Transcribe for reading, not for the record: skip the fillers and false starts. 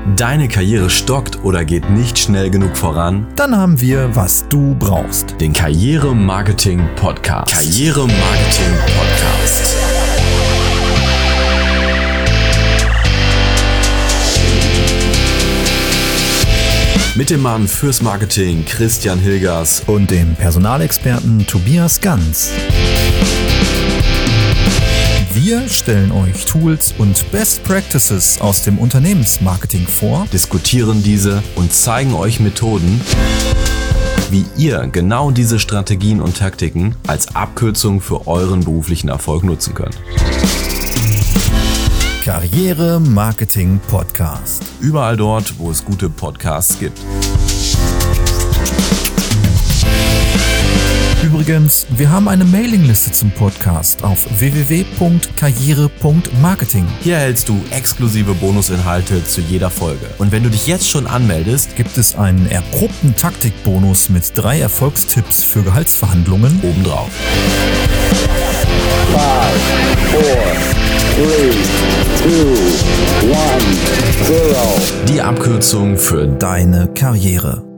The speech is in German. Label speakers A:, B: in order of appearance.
A: Deine Karriere stockt oder geht nicht schnell genug voran?
B: Dann haben wir, was du brauchst.
A: Den Karriere-Marketing-Podcast. Karriere-Marketing-Podcast. Mit dem Mann fürs Marketing Christian Hilgers
B: und dem Personalexperten Tobias Ganz. Wir stellen euch Tools und Best Practices aus dem Unternehmensmarketing vor,
A: diskutieren diese und zeigen euch Methoden, wie ihr genau diese Strategien und Taktiken als Abkürzung für euren beruflichen Erfolg nutzen könnt.
B: Karriere-Marketing-Podcast.
A: Überall dort, wo es gute Podcasts gibt.
B: Übrigens, wir haben eine Mailingliste zum Podcast auf www.karriere.marketing.
A: Hier erhältst du exklusive Bonusinhalte zu jeder Folge. Und wenn du dich jetzt schon anmeldest,
B: gibt es einen erprobten Taktikbonus mit 3 Erfolgstipps für Gehaltsverhandlungen
A: obendrauf.
C: 5, 4, 3, 2, 1, 0.
A: Die Abkürzung für
B: deine Karriere.